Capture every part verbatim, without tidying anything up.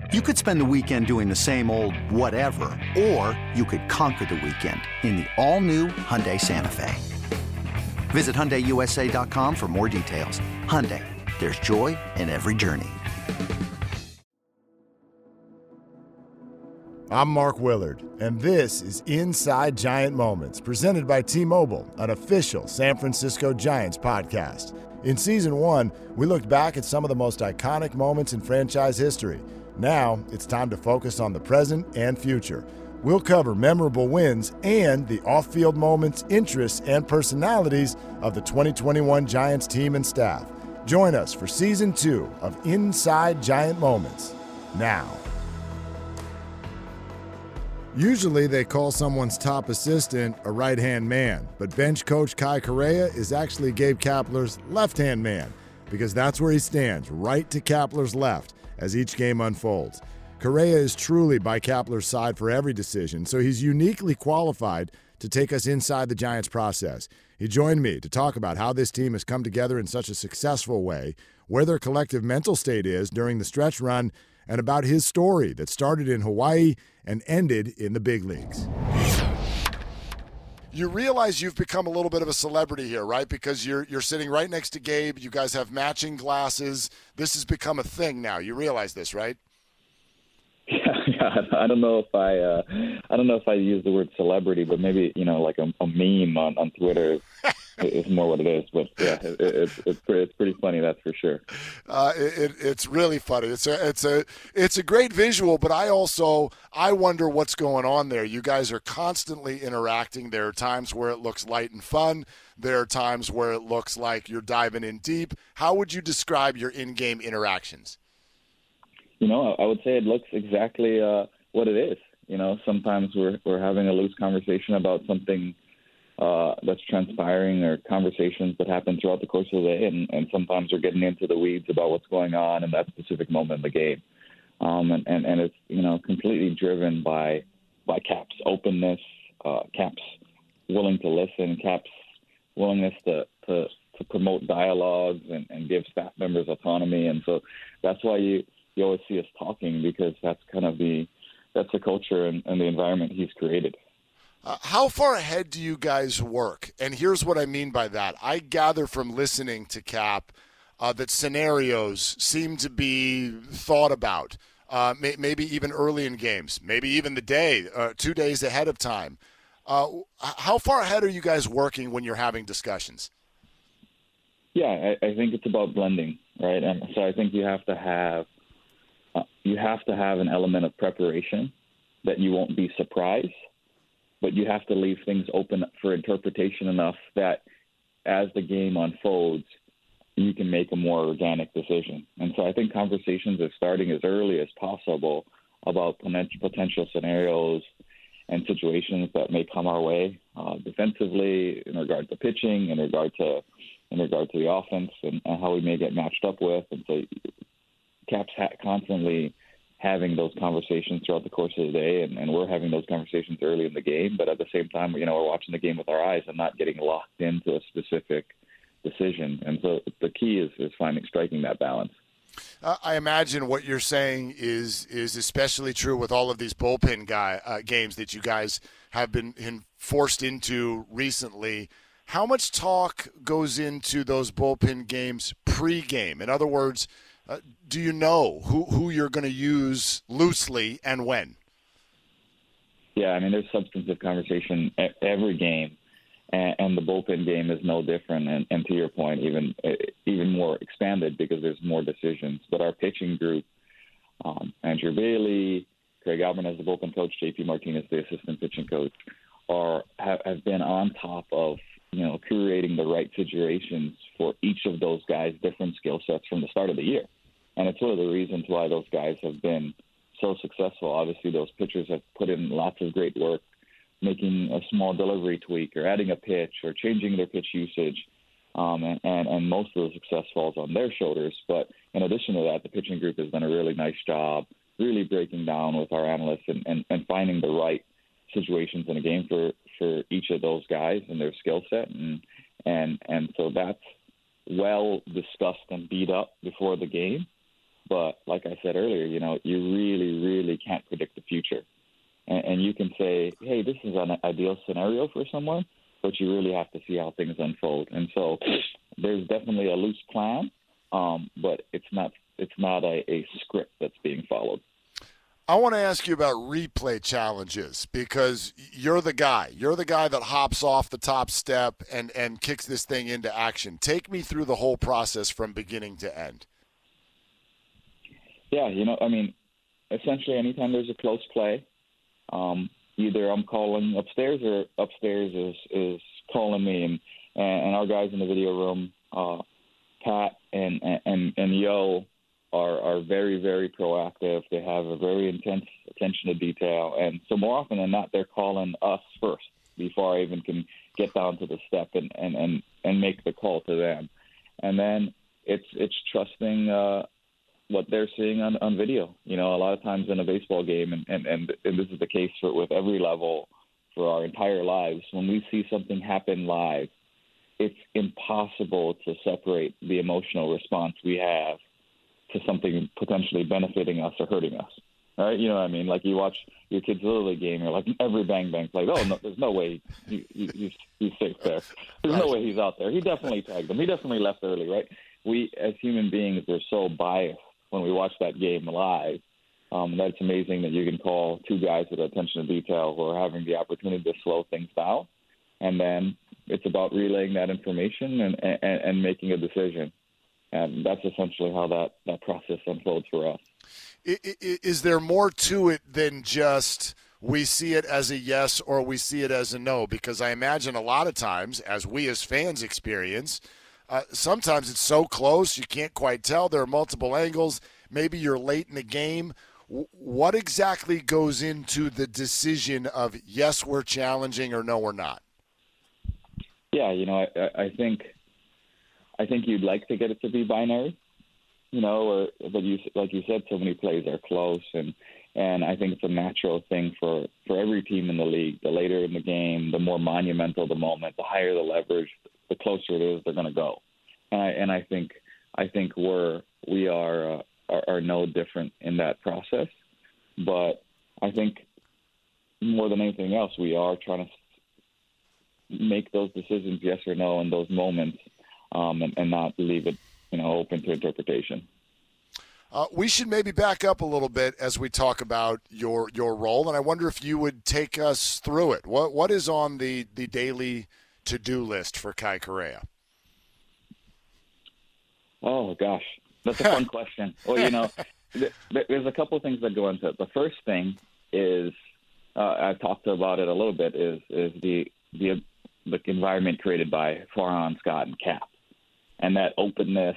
You could spend the weekend doing the same old whatever, or you could conquer the weekend in the all-new Hyundai Santa Fe. Visit Hyundai U S A dot com for more details. Hyundai, there's joy in every journey. I'm Mark Willard, and this is Inside Giant Moments, presented by T-Mobile, an official San Francisco Giants podcast. In Season one, we looked back at some of the most iconic moments in franchise history. Now, it's time to focus on the present and future. We'll cover memorable wins and the off-field moments, interests, and personalities of the twenty twenty-one Giants team and staff. Join us for Season two of Inside Giant Moments, now. Usually they call someone's top assistant a right-hand man, but bench coach Kai Correa is actually Gabe Kapler's left-hand man, because that's where he stands, right to Kapler's left, as each game unfolds. Correa is truly by Kapler's side for every decision, so he's uniquely qualified to take us inside the Giants process. He joined me to talk about how this team has come together in such a successful way, where their collective mental state is during the stretch run, and about his story that started in Hawaii and ended in the big leagues. You realize you've become a little bit of a celebrity here, right? Because you're you're sitting right next to Gabe. You guys have matching glasses. This has become a thing now. You realize this, right? Yeah, yeah. I don't know if I, uh, I don't know if I use the word celebrity, but maybe you know, like a, a meme on, on Twitter is more what it is. But yeah, it, it's it's pretty, it's pretty funny, that's for sure. Uh, it, it's really funny. It's a it's a it's a great visual, but I also I wonder what's going on there. You guys are constantly interacting. There are times where it looks light and fun. There are times where it looks like you're diving in deep. How would you describe your in-game interactions? You know, I would say it looks exactly uh, what it is. You know, sometimes we're we're having a loose conversation about something uh, that's transpiring, or conversations that happen throughout the course of the day, and, and sometimes we're getting into the weeds about what's going on in that specific moment in the game. Um, and, and, and it's, you know, completely driven by by Cap's openness, uh, Cap's willing to listen, Cap's willingness to, to, to promote dialogues and, and give staff members autonomy. And so that's why you, you always see us talking, because that's kind of the that's the culture and, and the environment he's created. Uh, how far ahead do you guys work? And here's what I mean by that. I gather from listening to Cap uh, that scenarios seem to be thought about, uh, may, maybe even early in games, maybe even the day, uh, two days ahead of time. Uh, how far ahead are you guys working when you're having discussions? Yeah, I, I think it's about blending, right? And so I think you have to have uh, you have to have an element of preparation that you won't be surprised, but you have to leave things open for interpretation enough that as the game unfolds, you can make a more organic decision. And so I think conversations are starting as early as possible about potential scenarios and situations that may come our way uh, defensively, in regard to pitching, in regard to in regard to the offense, and, and how we may get matched up with. And so Cap's ha- constantly having those conversations throughout the course of the day, and, and we're having those conversations early in the game. But at the same time, you know, we're watching the game with our eyes and not getting locked into a specific decision. And so the key is, is finding, striking that balance. Uh, I imagine what you're saying is is especially true with all of these bullpen guy uh, games that you guys have been in, forced into recently. How much talk goes into those bullpen games pre-game? In other words, uh, do you know who, who you're going to use loosely and when? Yeah, I mean, there's substantive conversation at every game, and, and the bullpen game is no different. And, and to your point, even even more expanded because there's more decisions. But our pitching group, um, Andrew Bailey, Craig Alberman as the bullpen coach, J P Martinez, the assistant pitching coach, are have, have been on top of, you know, curating the right situations for each of those guys' different skill sets from the start of the year. And it's one of the reasons why those guys have been so successful. Obviously, those pitchers have put in lots of great work, making a small delivery tweak or adding a pitch or changing their pitch usage. Um, and, and, and most of the success falls on their shoulders. But in addition to that, the pitching group has done a really nice job really breaking down with our analysts and, and, and finding the right situations in a game for, for each of those guys and their skill set. And, and, and so that's well discussed and beat up before the game. But like I said earlier, you know, you really, really can't predict the future. And, and you can say, hey, this is an ideal scenario for someone, but you really have to see how things unfold. And so there's definitely a loose plan, um, but it's not it's not a, a script that's being followed. I want to ask you about replay challenges because you're the guy. You're the guy that hops off the top step and, and kicks this thing into action. Take me through the whole process from beginning to end. Yeah, you know, I mean, essentially anytime there's a close play, um, either I'm calling upstairs or upstairs is, is calling me. And, and our guys in the video room, uh, Pat and, and, and Yo, are are very, very proactive. They have a very intense attention to detail. And so more often than not, they're calling us first before I even can get down to the step and, and, and, and make the call to them. And then it's it's trusting uh, what they're seeing on, on video. You know, a lot of times in a baseball game, and, and, and, and this is the case for, with every level for our entire lives, when we see something happen live, it's impossible to separate the emotional response we have to something potentially benefiting us or hurting us, right? You know what I mean? Like you watch your kid's Little League game, you're like, every bang bang play, oh, no, there's no way he, he, he's, he's safe there. There's no way he's out there. He definitely tagged him. He definitely left early, right? We, as human beings, are so biased when we watch that game live. Um, that it's amazing that you can call two guys with attention to detail who are having the opportunity to slow things down. And then it's about relaying that information and, and, and making a decision. And that's essentially how that, that process unfolds for us. Is there more to it than just we see it as a yes or we see it as a no? Because I imagine a lot of times, as we as fans experience, uh, sometimes it's so close you can't quite tell. There are multiple angles. Maybe you're late in the game. What exactly goes into the decision of yes, we're challenging or no, we're not? Yeah, you know, I, I think – I think you'd like to get it to be binary, you know, or, but you, like you said, so many plays are close, and, and I think it's a natural thing for, for every team in the league. The later in the game, the more monumental the moment, the higher the leverage, the closer it is, they're going to go. And I, and I think I think we're we are, uh, are are no different in that process, but I think more than anything else, we are trying to make those decisions, yes or no, in those moments. Um, and, and not leave it, you know, open to interpretation. Uh, we should maybe back up a little bit as we talk about your your role, and I wonder if you would take us through it. What what is on the, the daily to-do list for Kai Correia? Oh gosh, that's a fun question. Well, you know, th- there's a couple of things that go into it. The first thing is uh, I've talked about it a little bit. Is is the the the environment created by Farhan, Scott, and Cap. And that openness,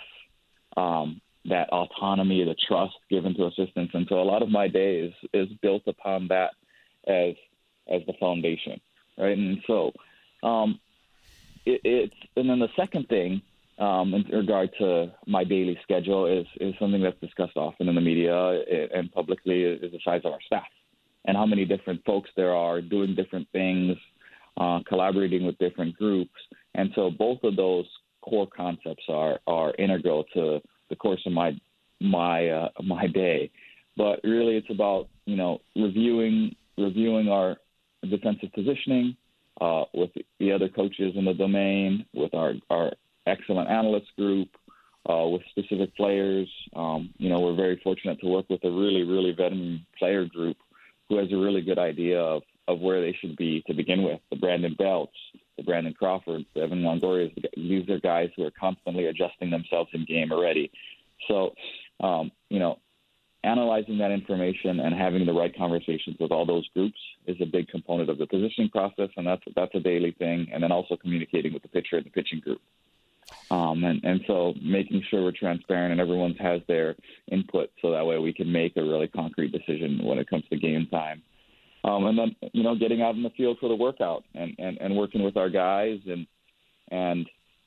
um, that autonomy, the trust given to assistants. And so a lot of my day is, is built upon that as as the foundation, right? And so um, it, it's – and then the second thing um, in regard to my daily schedule is, is something that's discussed often in the media and publicly is the size of our staff and how many different folks there are doing different things, uh, collaborating with different groups. And so both of those core concepts are, are integral to the course of my my uh, my day. But really it's about, you know, reviewing reviewing our defensive positioning uh, with the other coaches in the domain, with our, our excellent analyst group, uh, with specific players. Um, you know, we're very fortunate to work with a really, really veteran player group who has a really good idea of, of where they should be to begin with. The Brandon Belts, the Brandon Crawford, the Evan Longoria, these are guys who are constantly adjusting themselves in game already. So, um, you know, analyzing that information and having the right conversations with all those groups is a big component of the positioning process, and that's that's a daily thing. And then also communicating with the pitcher and the pitching group. Um, and, and so making sure we're transparent and everyone has their input so that way we can make a really concrete decision when it comes to game time. Um, and then, you know, getting out in the field for the workout and, and, and working with our guys and, and,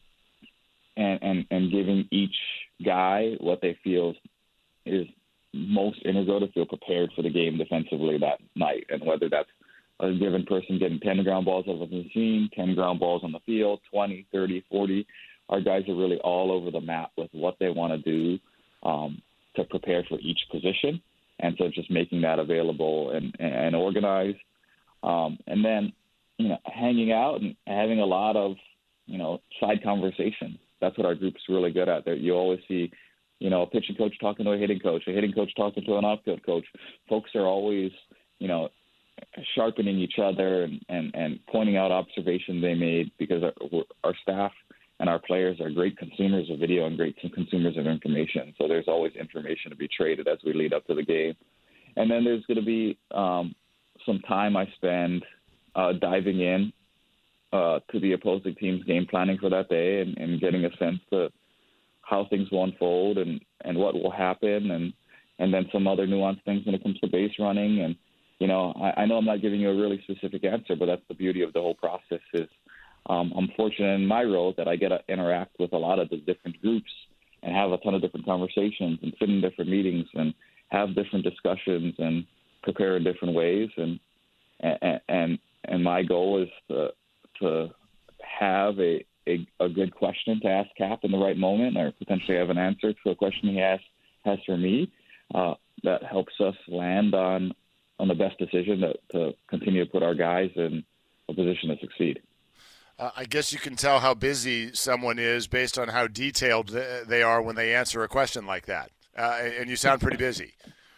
and, and, and giving each guy what they feel is most integral to feel prepared for the game defensively that night. And whether that's a given person getting ten ground balls out of the machine, ten ground balls on the field, twenty, thirty, forty, our guys are really all over the map with what they want to do. Um, to prepare for each position. And so just making that available and, and organized. Um, and then, you know, hanging out and having a lot of, you know, side conversations. That's what our group's really good at. There, you always see, you know, a pitching coach talking to a hitting coach, a hitting coach talking to an outfield coach. Folks are always, you know, sharpening each other and, and, and pointing out observations they made, because our, our staff and our players are great consumers of video and great consumers of information. So there's always information to be traded as we lead up to the game. And then there's going to be um, some time I spend uh, diving in uh, to the opposing team's game planning for that day and, and getting a sense of how things will unfold and, and what will happen, and, and then some other nuanced things when it comes to base running. And, you know, I, I know I'm not giving you a really specific answer, but that's the beauty of the whole process is um, I'm fortunate in my role that I get to interact with a lot of the different groups and have a ton of different conversations and sit in different meetings and have different discussions and prepare in different ways. And and and, and my goal is to, to have a, a, a good question to ask Cap in the right moment, or potentially have an answer to a question he has, has for me uh, that helps us land on on the best decision that, to continue to put our guys in a position to succeed. Uh, I guess you can tell how busy someone is based on how detailed they are when they answer a question like that. Uh, and you sound pretty busy.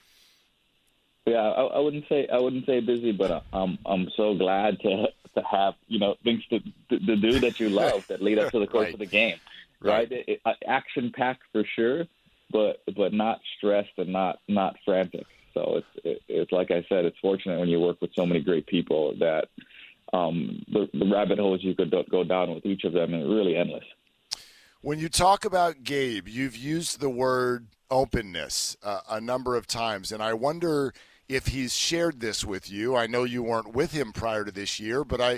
Yeah, I, I wouldn't say I wouldn't say busy, but I'm I'm so glad to to have you know things to to, to do that you love that lead up to the course right. of the game, right? right. It, it, action packed for sure, but but not stressed and not not frantic. So it's it, it's like I said, it's fortunate when you work with so many great people that um, the, the rabbit holes you could go down with each of them are really endless. When you talk about Gabe, you've used the word openness uh, a number of times, and I wonder if he's shared this with you. I know you weren't with him prior to this year, but I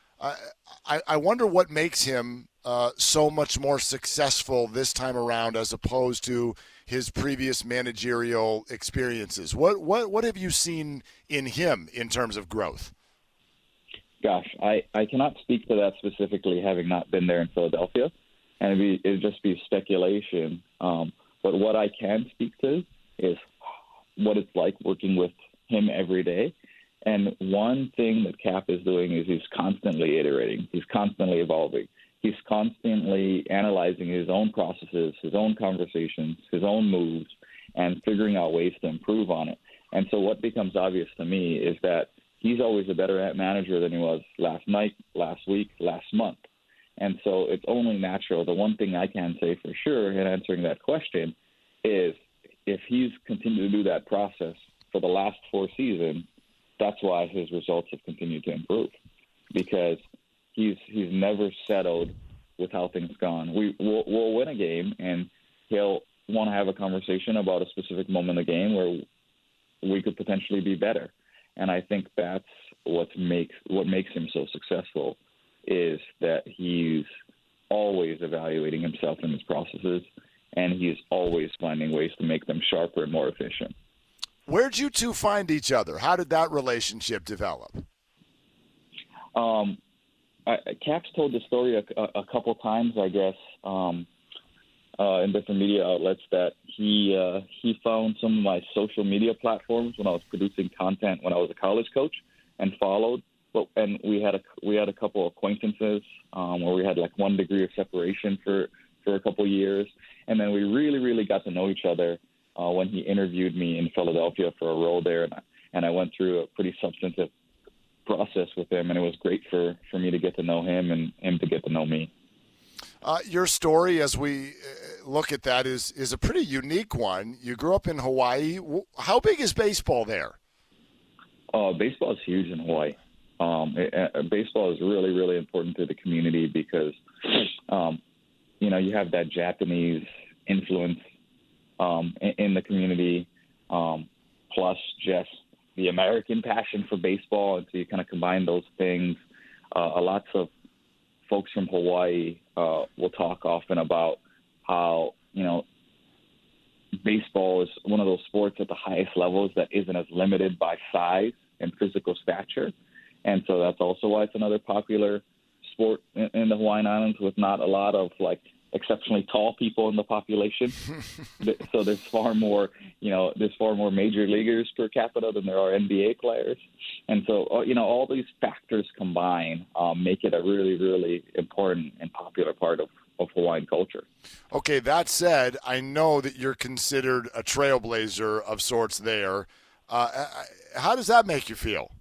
I, I wonder what makes him uh, so much more successful this time around as opposed to his previous managerial experiences. What what what have you seen in him in terms of growth? Gosh, I, I cannot speak to that specifically, having not been there in Philadelphia, and it'd, be, it'd just be speculation. Um, but what I can speak to is what it's like working with him every day. And one thing that Cap is doing is he's constantly iterating. He's constantly evolving. He's constantly analyzing his own processes, his own conversations, his own moves, and figuring out ways to improve on it. And so what becomes obvious to me is that he's always a better manager than he was last night, last week, last month. And so it's only natural. The one thing I can say for sure in answering that question is if he's continued to do that process for the last four seasons, that's why his results have continued to improve, because he's he's never settled with how things gone. We we'll, we'll win a game, and he'll want to have a conversation about a specific moment in the game where we could potentially be better. And I think that's what makes what makes him so successful is that he's always evaluating himself in his processes, and he's always finding ways to make them sharper and more efficient. Where'd you two find each other? How did that relationship develop? Um, I, Cap's told the story a, a couple times, I guess, um, uh, in different media outlets that he uh, he found some of my social media platforms when I was producing content when I was a college coach and followed. But and we had a we had a couple of acquaintances um, where we had like one degree of separation for, for a couple of years, and then we really really got to know each other. Uh, when he interviewed me in Philadelphia for a role there, and I, and I went through a pretty substantive process with him, and it was great for, for me to get to know him and him to get to know me. Uh, your story, as we look at that, is is a pretty unique one. You grew up in Hawaii. How big is baseball there? Uh, baseball is huge in Hawaii. Um, it, uh, baseball is really, really important to the community because, um, you know, you have that Japanese influence Um, in, in the community, um, plus just the American passion for baseball. And so you kind of combine those things. Uh, lots of folks from Hawaii uh, will talk often about how, you know, baseball is one of those sports at the highest levels that isn't as limited by size and physical stature. And so that's also why it's another popular sport in, in the Hawaiian Islands with not a lot of, like, exceptionally tall people in the population. So there's far more, you know, there's far more major leaguers per capita than there are N B A players. And so, you know, all these factors combined um, make it a really, really important and popular part of, of Hawaiian culture. Okay, that said, I know that you're considered a trailblazer of sorts there. Uh, how does that make you feel?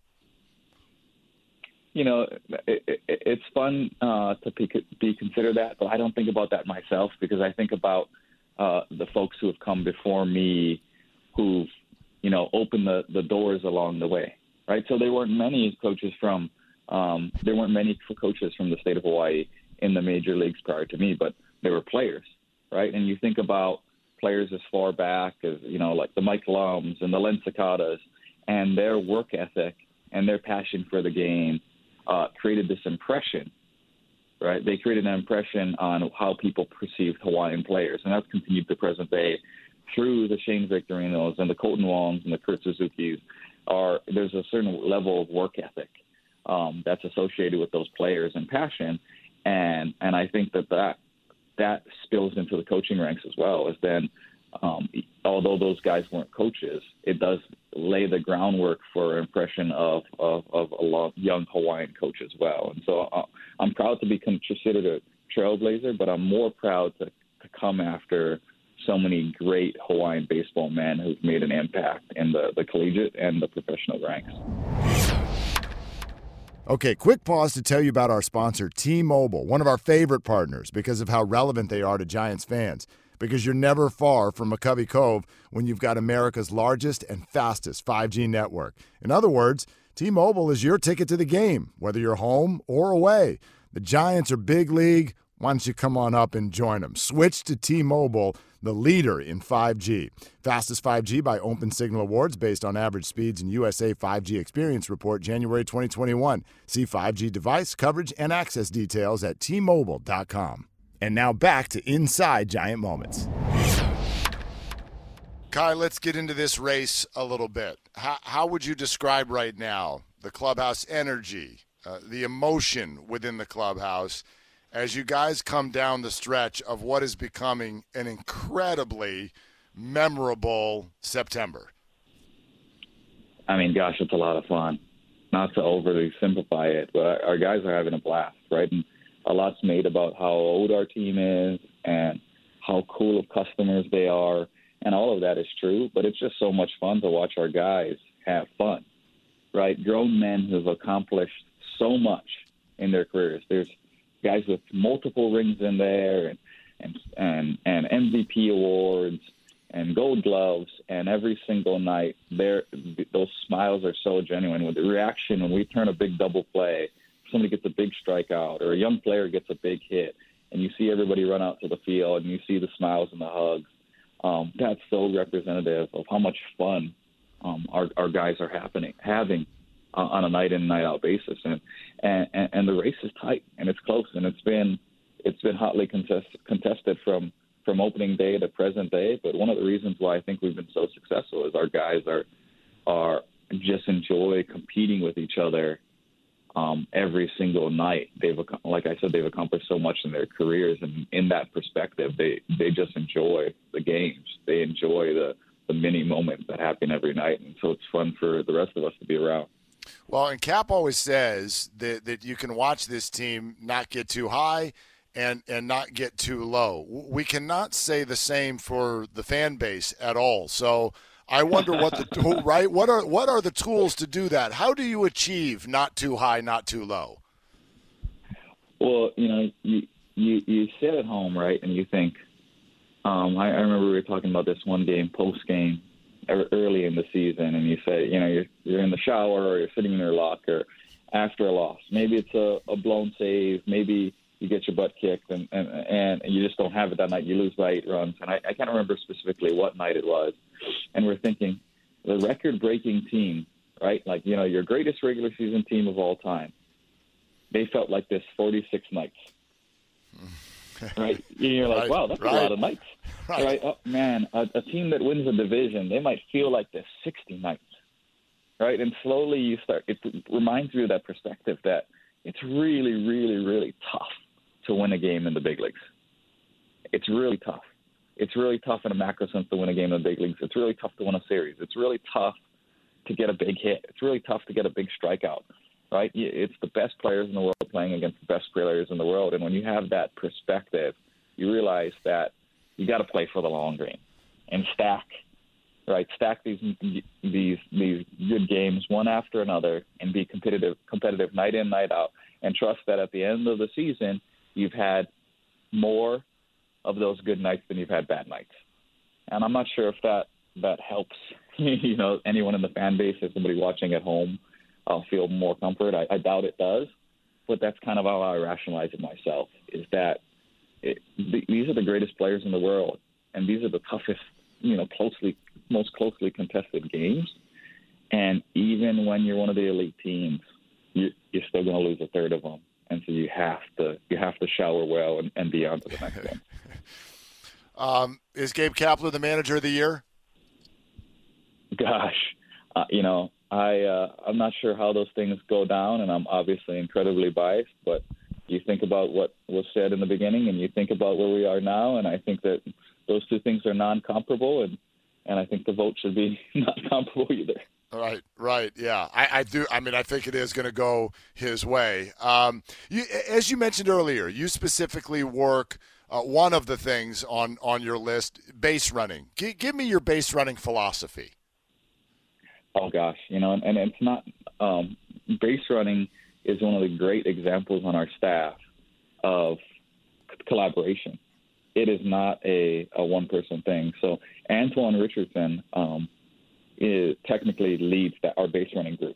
You know, it, it, it's fun uh, to be, be considered that, but I don't think about that myself because I think about uh, the folks who have come before me who've, you know, opened the, the doors along the way, right? So there weren't many coaches from um, there weren't many coaches from the state of Hawaii in the major leagues prior to me, but there were players, right? And you think about players as far back as, you know, like the Mike Lums and the Len Cicadas and their work ethic and their passion for the game. Uh, created this impression, right? They created an impression on how people perceived Hawaiian players, and that's continued to present day through the Shane Victorinos and the Colton Wongs and the Kurt Suzuki's. Are there's a certain level of work ethic um, that's associated with those players and passion, and and I think that that that spills into the coaching ranks as well. Is then, um, although those guys weren't coaches, it does lay the groundwork for impression of, of, of a lot young Hawaiian coach as well. And so uh, I'm proud to be considered a trailblazer, but I'm more proud to, to come after so many great Hawaiian baseball men who've made an impact in the, the collegiate and the professional ranks. Okay, quick pause to tell you about our sponsor, T-Mobile, one of our favorite partners because of how relevant they are to Giants fans. Because you're never far from McCovey Cove when you've got America's largest and fastest five G network. In other words, T-Mobile is your ticket to the game, whether you're home or away. The Giants are big league. Why don't you come on up and join them? Switch to T-Mobile, the leader in five G. Fastest five G by Open Signal Awards based on average speeds in U S A five G Experience Report January twenty twenty-one. See five G device coverage and access details at T Mobile dot com. And now back to Inside Giant Moments. Kai, let's get into this race a little bit. How, how would you describe right now the clubhouse energy, uh, the emotion within the clubhouse as you guys come down the stretch of what is becoming an incredibly memorable September? I mean, gosh, it's a lot of fun. Not to overly simplify it, but our guys are having a blast, right? And a lot's made about how old our team is and how cool of customers they are, and all of that is true, but it's just so much fun to watch our guys have fun, right? Grown men who've accomplished so much in their careers. There's guys with multiple rings in there and and and, and M V P awards and gold gloves, and every single night they're, those smiles are so genuine. With the reaction when we turn a big double play, somebody gets a big strikeout or a young player gets a big hit, and you see everybody run out to the field and you see the smiles and the hugs. Um, that's so representative of how much fun um, our, our guys are happening, having uh, on a night in, night out basis. And, and, and the race is tight and it's close, and it's been, it's been hotly contest, contested from, from opening day to present day. But one of the reasons why I think we've been so successful is our guys are, are just enjoy competing with each other Um, every single night. They've, like I said, they've accomplished so much in their careers, and in that perspective, they, they just enjoy the games. They enjoy the, the mini moments that happen every night, and so it's fun for the rest of us to be around. Well, and Cap always says that, that you can watch this team not get too high and, and not get too low. We cannot say the same for the fan base at all. So I wonder what the right what are what are the tools to do that? How do you achieve not too high, not too low? Well, you know, you you, you sit at home, right, and you think. Um, I, I remember we were talking about this one game, post game, early in the season, and you say, you know, you're you're in the shower or you're sitting in your locker after a loss. Maybe it's a, a blown save. Maybe you get your butt kicked, and, and and you just don't have it that night. You lose by eight runs, and I, I can't remember specifically what night it was. And we're thinking, the record-breaking team, right? Like, you know, your greatest regular season team of all time. They felt like this forty-six nights, right? You're like, right, wow, that's right, a lot of nights, right? right? Oh, man, a, a team that wins a division, they might feel like this sixty nights, right? And slowly you start. It reminds you of that perspective that it's really, really, really tough to win a game in the big leagues, it's really tough. It's really tough in a macro sense to win a game in the big leagues. It's really tough to win a series. It's really tough to get a big hit. It's really tough to get a big strikeout, right? It's the best players in the world playing against the best players in the world. And when you have that perspective, you realize that you got to play for the long game and stack, right? Stack these these these good games one after another and be competitive, competitive night in, night out, and trust that at the end of the season, you've had more of those good nights than you've had bad nights. And I'm not sure if that, that helps, you know, anyone in the fan base or somebody watching at home uh, feel more comfort. I, I doubt it does, but that's kind of how I rationalize it myself, is that it, th- these are the greatest players in the world, and these are the toughest, you know, closely, most closely contested games. And even when you're one of the elite teams, you, you're still going to lose a third of them. And so you have to you have to shower well and, and be on to the next one. Um, is Gabe Kapler the manager of the year? Gosh, uh, you know, I uh, I'm not sure how those things go down, and I'm obviously incredibly biased. But you think about what was said in the beginning, and you think about where we are now, and I think that those two things are non-comparable, and and I think the vote should be not comparable either. Right, right, yeah. I, I do. I mean, I think it is going to go his way. Um, you, as you mentioned earlier, you specifically work uh, one of the things on, on your list, base running. G- give me your base running philosophy. Oh gosh, you know, and, and it's not um, base running is one of the great examples on our staff of collaboration. It is not a, a one-person thing. So Antoine Richardson. Um, Is technically leads that our base running group,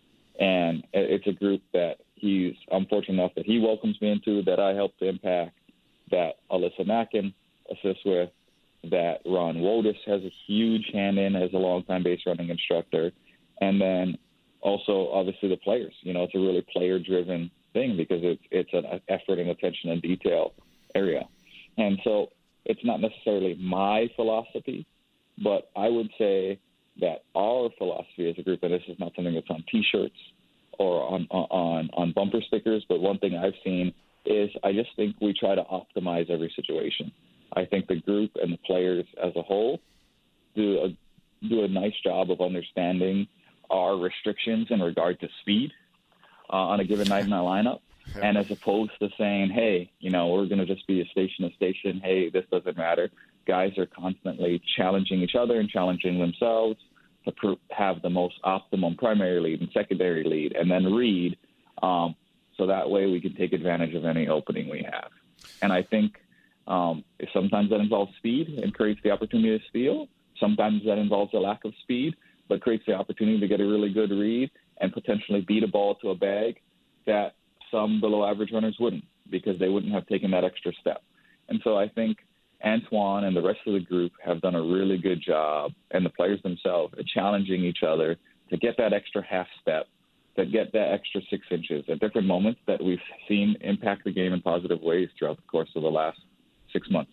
and it's a group that he's I'm fortunate enough that he welcomes me into, that I help to impact, that Alyssa Mackin assists with, that Ron Woldis has a huge hand in as a longtime base running instructor, and then also obviously the players. You know, it's a really player driven thing because it's it's an effort and attention and detail area, and so it's not necessarily my philosophy, but I would say that our philosophy as a group, and this is not something that's on T-shirts or on, on on bumper stickers, but one thing I've seen is I just think we try to optimize every situation. I think the group and the players as a whole do a do a nice job of understanding our restrictions in regard to speed uh, on a given night in our lineup, and as opposed to saying, hey, you know, we're going to just be a station to station, hey, this doesn't matter. Guys are constantly challenging each other and challenging themselves to pr- have the most optimum primary lead and secondary lead, and then read, um, so that way we can take advantage of any opening we have. And I think um, sometimes that involves speed and creates the opportunity to steal. Sometimes that involves a lack of speed, but creates the opportunity to get a really good read and potentially beat a ball to a bag that some below average runners wouldn't, because they wouldn't have taken that extra step. And so I think Antoine and the rest of the group have done a really good job, and the players themselves, at challenging each other to get that extra half step, to get that extra six inches at different moments that we've seen impact the game in positive ways throughout the course of the last six months.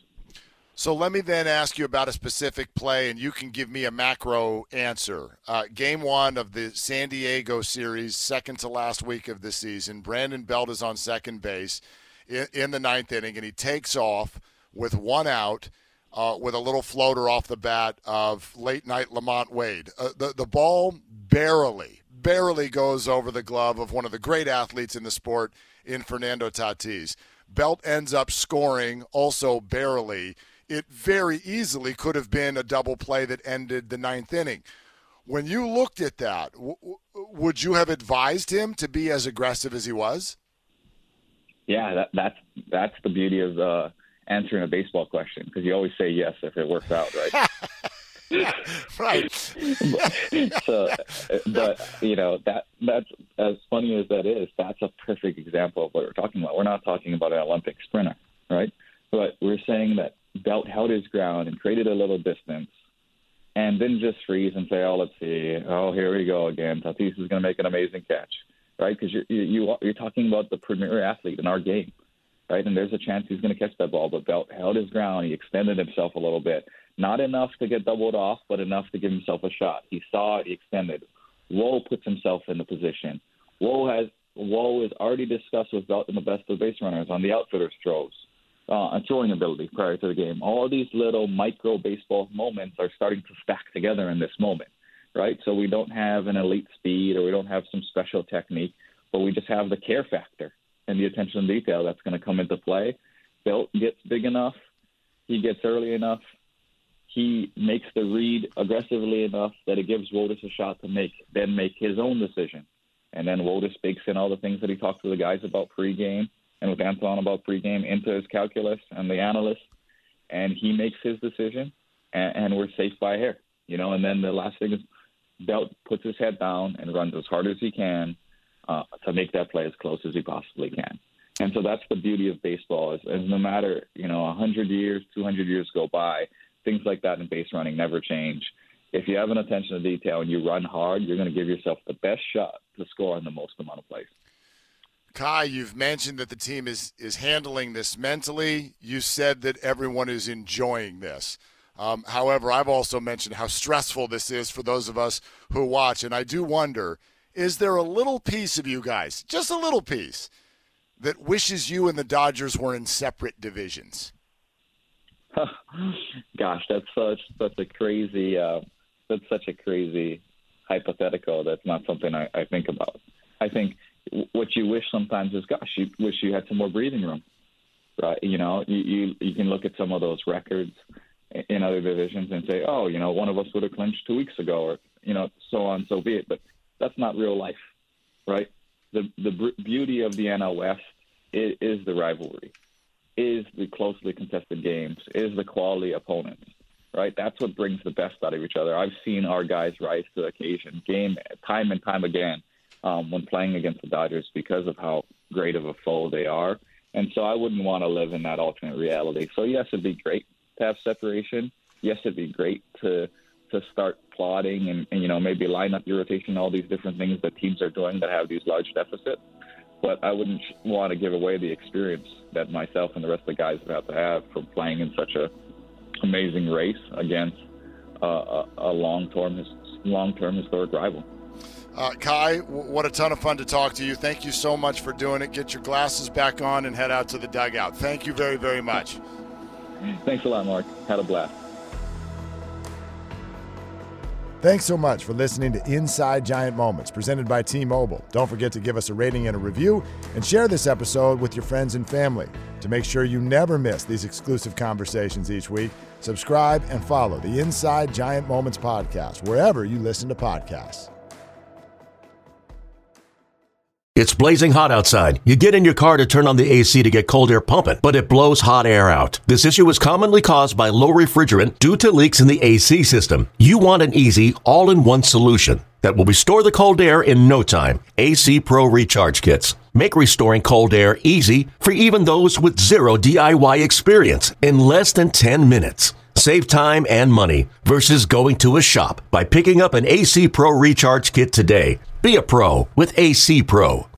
So let me then ask you about a specific play, and you can give me a macro answer. Uh, game one of the San Diego series, second to last week of the season, Brandon Belt is on second base in, in the ninth inning, and he takes off with one out, uh, with a little floater off the bat of late-night Lamont Wade. Uh, the, the ball barely, barely goes over the glove of one of the great athletes in the sport in Fernando Tatis. Belt ends up scoring also barely. It very easily could have been a double play that ended the ninth inning. When you looked at that, w- w- would you have advised him to be as aggressive as he was? Yeah, that, that's that's the beauty of uh, answering a baseball question, because you always say yes if it works out, right? Right. but, so, but you know that that's as funny as that is. That's a perfect example of what we're talking about. We're not talking about an Olympic sprinter, right? But we're saying that Belt held his ground and created a little distance, and then just freeze and say, "Oh, let's see. Oh, here we go again. Tatis is going to make an amazing catch." Right, because you're, you, you're talking about the premier athlete in our game, right? And there's a chance he's going to catch that ball, but Belt held his ground. He extended himself a little bit. Not enough to get doubled off, but enough to give himself a shot. He saw it, he extended. Woe puts himself in the position. Woe has Woe is already discussed with Belt in the best of base runners on the outfielder's throws. uh, and throwing ability prior to the game. All these little micro baseball moments are starting to stack together in this moment, right? So we don't have an elite speed or we don't have some special technique, but we just have the care factor and the attention to detail that's going to come into play. Belt gets big enough. He gets early enough. He makes the read aggressively enough that it gives Wotus a shot to make, then make his own decision. And then Wotus bakes in all the things that he talked to the guys about pregame and with Antoine about pregame into his calculus and the analyst. And he makes his decision, and, and we're safe by a hair. You know, and then the last thing is Belt puts his head down and runs as hard as he can uh, to make that play as close as he possibly can. And so that's the beauty of baseball is, is no matter, you know, one hundred years, two hundred years go by, things like that in base running never change. If you have an attention to detail and you run hard, you're going to give yourself the best shot to score in the most amount of plays. Kai, you've mentioned that the team is, is handling this mentally. You said that everyone is enjoying this. Um, however, I've also mentioned how stressful this is for those of us who watch. And I do wonder, is there a little piece of you guys, just a little piece, that wishes you and the Dodgers were in separate divisions? Gosh, that's such such a crazy uh, that's such a crazy hypothetical. That's not something I, I think about. I think what you wish sometimes is, gosh, you wish you had some more breathing room, right? You know, you you, you can look at some of those records in other divisions and say, oh, you know, one of us would have clinched two weeks ago, or you know, so on, so be it. But that's not real life, right? The the beauty of the N L West is, is the rivalry, is the closely contested games, is the quality opponents, right? That's what brings the best out of each other. I've seen our guys rise to the occasion, game time and time again, um, when playing against the Dodgers because of how great of a foe they are. And so I wouldn't want to live in that alternate reality. So yes, it'd be great to have separation. Yes, it'd be great to to start plotting and, and, you know, maybe line up your rotation, all these different things that teams are doing that have these large deficits. But I wouldn't want to give away the experience that myself and the rest of the guys have to have from playing in such a amazing race against uh, a, a long-term, long-term historic rival. Uh, Kai, w- what a ton of fun to talk to you. Thank you so much for doing it. Get your glasses back on and head out to the dugout. Thank you very, very much. Thanks a lot, Mark. Had a blast. Thanks so much for listening to Inside Giant Moments, presented by T-Mobile. Don't forget to give us a rating and a review, and share this episode with your friends and family. To make sure you never miss these exclusive conversations each week, subscribe and follow the Inside Giant Moments podcast wherever you listen to podcasts. It's blazing hot outside. You get in your car to turn on the A C to get cold air pumping, but it blows hot air out. This issue is commonly caused by low refrigerant due to leaks in the A C system. You want an easy, all-in-one solution that will restore the cold air in no time. A C Pro Recharge Kits make restoring cold air easy for even those with zero D I Y experience in less than ten minutes. Save time and money versus going to a shop by picking up an A C Pro Recharge Kit today. Be a pro with A C Pro.